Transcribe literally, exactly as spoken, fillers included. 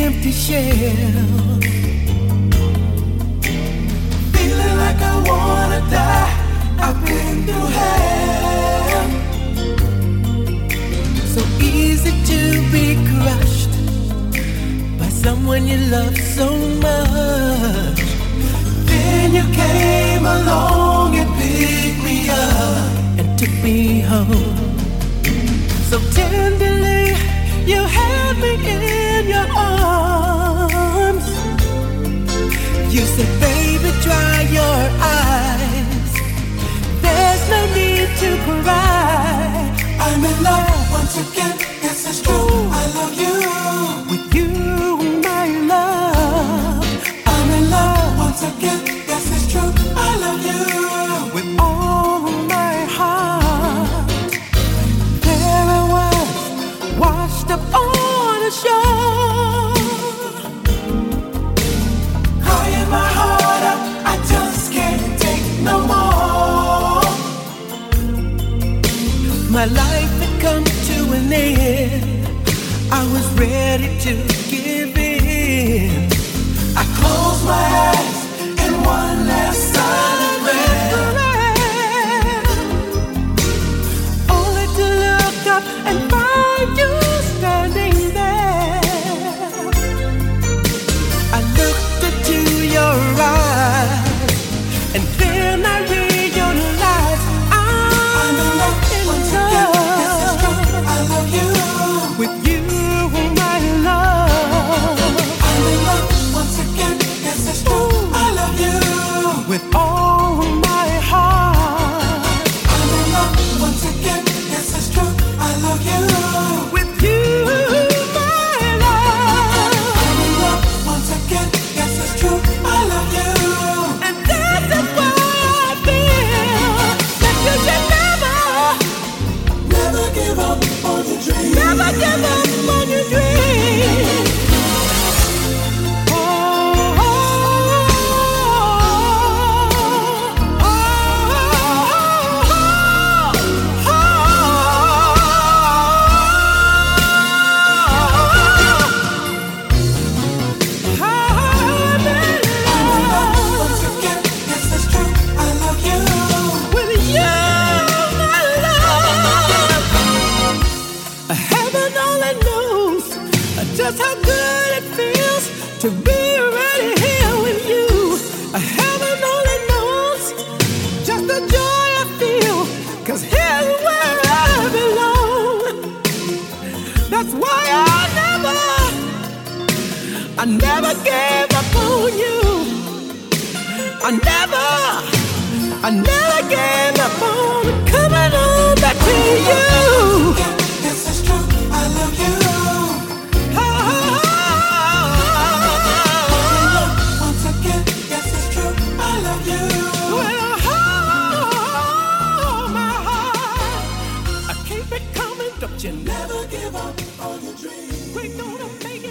empty shell. Feeling like I wanna die. I've been through hell. So easy to be crushed by someone you love so much. Then you came along and picked me up and took me home. So tenderly you held me in your arms. You said, baby, dry your eyes. There's no need to cry. I'm in love once again, yes it's true, I love you. With you, my love. I'm in love once again, yes it's true, I love you. With all my heart. There I was, washed up on the shore, crying my heart out, I just can't take no more. My life had come to an end. I was ready to give in. I closed my eyes in one last silent prayer, only to look up and find you standing there. I looked into your eyes, and then I realized I'm in love once again. Yes, it's true. I love you. With you, my love. I'm in love once again. Yes, it's true. I love you. With all my heart. I'm in love once again. Yes, it's true. I love you. With you, my love. I'm in love once again. Yes, it's true. I love you. And this is why I feel that you should never, never give up on your dreams. Never give up on your dreams. Oh, oh, oh, oh, oh, I'm in love once again. Yes, it's true. I love you. With you, my love. Heaven only knows just how good it feels to be right here with you. Heaven only knows just the joy I feel, 'cause here's where I belong. That's why I never, I never gave up on you. I never, I never gave up on coming on back to you. Yes, it's true. I love you. Oh, once again, yes, it's true. I love you. With all my heart, I keep it coming. Don't you never give up on your dreams. We're gonna make it.